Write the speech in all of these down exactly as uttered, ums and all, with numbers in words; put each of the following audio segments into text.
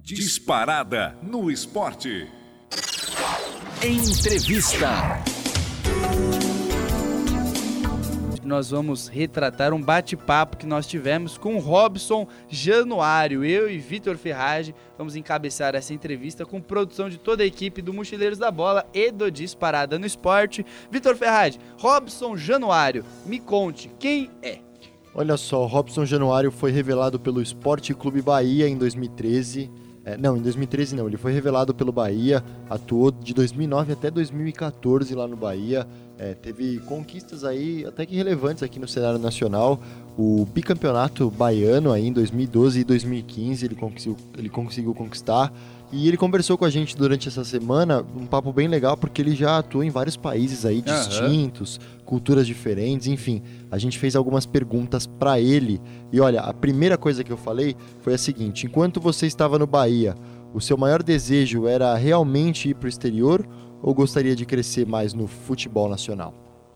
Disparada no esporte. Entrevista. Nós vamos retratar um bate-papo que nós tivemos com Robson Januário. Eu e Vitor Ferragem vamos encabeçar essa entrevista com produção de toda a equipe do Mochileiros da Bola e do Disparada no Esporte. Vitor Ferragem, Robson Januário, me conte, quem é? Olha só, o Robson Januário foi revelado pelo Esporte Clube Bahia em dois mil e treze. É, não, em dois mil e treze não, ele foi revelado pelo Bahia, atuou de dois mil e nove até dois mil e quatorze lá no Bahia, é, teve conquistas aí até que relevantes aqui no cenário nacional, o bicampeonato baiano aí em dois mil e doze e dois mil e quinze ele conseguiu, ele conseguiu conquistar, e ele conversou com a gente durante essa semana, um papo bem legal, porque ele já atuou em vários países aí distintos, uhum. culturas diferentes, enfim, a gente fez algumas perguntas para ele, e olha, a primeira coisa que eu falei foi a seguinte: enquanto você estava no Bahia, o seu maior desejo era realmente ir para o exterior ou gostaria de crescer mais no futebol nacional?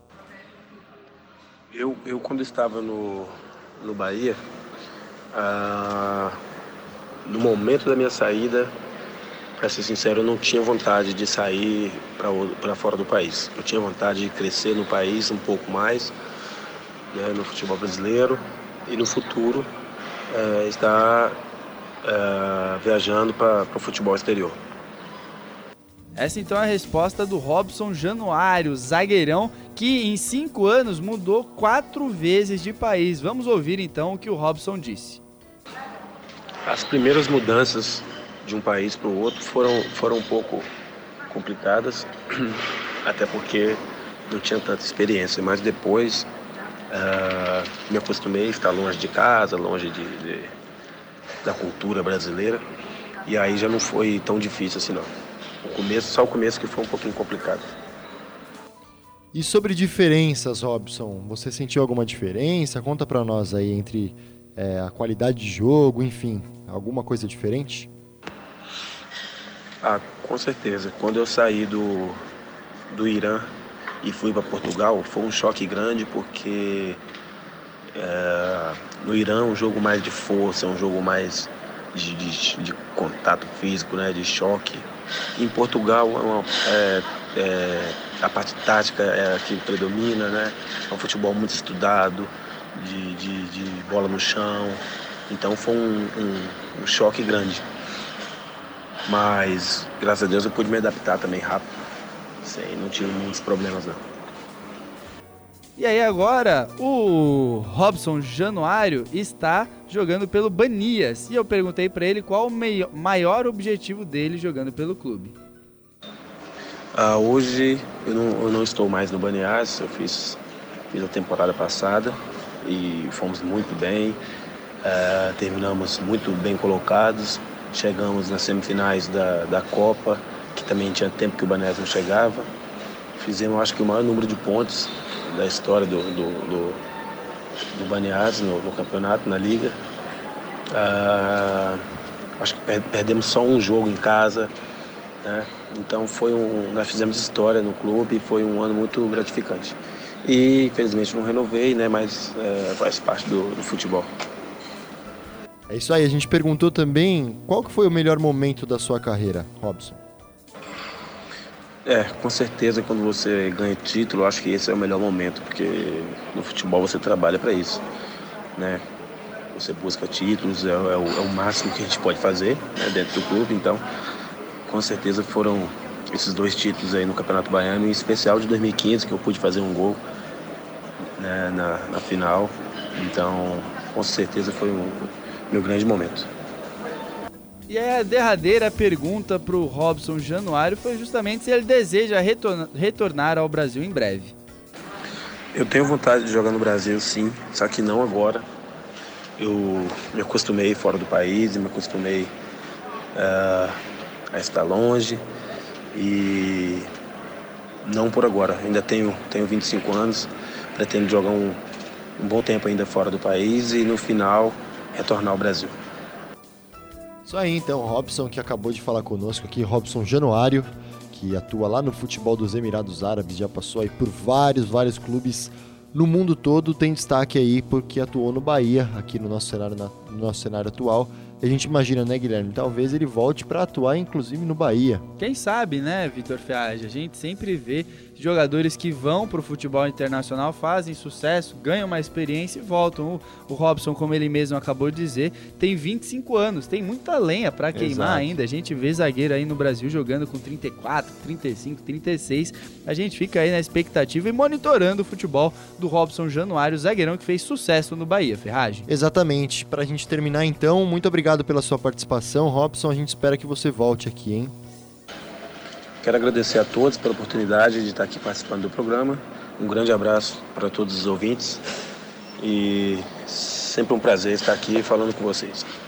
Eu, eu quando estava no, no Bahia, ah, no momento da minha saída, para ser sincero, eu não tinha vontade de sair para fora do país. Eu tinha vontade de crescer no país um pouco mais, né, no futebol brasileiro, e no futuro é, estar é, viajando para o futebol exterior. Essa então é a resposta do Robson Januário, zagueirão que em cinco anos mudou quatro vezes de país. Vamos ouvir então o que o Robson disse. As primeiras mudanças de um país para o outro foram, foram um pouco complicadas, até porque não tinha tanta experiência, mas depois uh, me acostumei a estar longe de casa, longe de, de, da cultura brasileira, e aí já não foi tão difícil assim não. O começo, só o começo que foi um pouquinho complicado. E sobre diferenças, Robson, você sentiu alguma diferença? Conta pra nós aí entre é, a qualidade de jogo, enfim, alguma coisa diferente? Ah, com certeza. Quando eu saí do, do Irã e fui para Portugal, foi um choque grande porque é, no Irã é um jogo mais de força, é um jogo mais de, de, de contato físico, né, de choque. Em Portugal é uma, é, é, a parte tática é a que predomina, né? É um futebol muito estudado, de, de, de bola no chão. Então foi um, um, um choque grande. Mas, graças a Deus, eu pude me adaptar também rápido. Sem, não tive muitos problemas, não. E aí agora, o Robson Januário está jogando pelo Banias. E eu perguntei para ele qual o mei- maior objetivo dele jogando pelo clube. Ah, hoje eu não, eu não estou mais no Banias. Eu fiz, fiz a temporada passada e fomos muito bem. Ah, terminamos muito bem colocados. Chegamos nas semifinais da, da Copa, que também tinha tempo que o Banias não chegava. Fizemos, acho que, o maior número de pontos da história do, do, do, do Banias no, no campeonato, na liga. Ah, acho que per, perdemos só um jogo em casa, né? Então foi um, nós fizemos história no clube e foi um ano muito gratificante. E infelizmente não renovei, né? Mas é, faz parte do, do futebol. É isso aí, a gente perguntou também qual que foi o melhor momento da sua carreira, Robson? É, com certeza quando você ganha título, eu acho que esse é o melhor momento, porque no futebol você trabalha para isso, né? Você busca títulos, é, é, o, é o máximo que a gente pode fazer, né, dentro do clube, então com certeza foram esses dois títulos aí no Campeonato Baiano, em especial de dois mil e quinze, que eu pude fazer um gol, né, na, na final, então com certeza foi um meu grande momento. E a derradeira pergunta para o Robson Januário foi justamente se ele deseja retorna- retornar ao Brasil em breve. Eu tenho vontade de jogar no Brasil, sim, só que não agora. Eu me acostumei fora do país, me acostumei uh, a estar longe e não por agora. Ainda tenho, tenho vinte e cinco anos, pretendo jogar um, um bom tempo ainda fora do país e no final retornar ao Brasil. Isso aí então, Robson, que acabou de falar conosco aqui, Robson Januário, que atua lá no futebol dos Emirados Árabes, já passou aí por vários, vários clubes no mundo todo, tem destaque aí porque atuou no Bahia, aqui no nosso cenário, no nosso cenário atual, a gente imagina, né, Guilherme? Talvez ele volte para atuar, inclusive, no Bahia. Quem sabe, né, Vitor Ferraz? A gente sempre vê jogadores que vão para o futebol internacional, fazem sucesso, ganham uma experiência e voltam. O, o Robson, como ele mesmo acabou de dizer, tem vinte e cinco anos, tem muita lenha para queimar. Exato. Ainda. A gente vê zagueiro aí no Brasil jogando com trinta e quatro, trinta e cinco, trinta e seis. A gente fica aí na expectativa e monitorando o futebol do Robson Januário, zagueirão que fez sucesso no Bahia, Ferraz. Exatamente. Para a gente terminar então, muito obrigado pela sua participação, Robson. A gente espera que você volte aqui, hein? Quero agradecer a todos pela oportunidade de estar aqui participando do programa. Um grande abraço para todos os ouvintes e sempre um prazer estar aqui falando com vocês.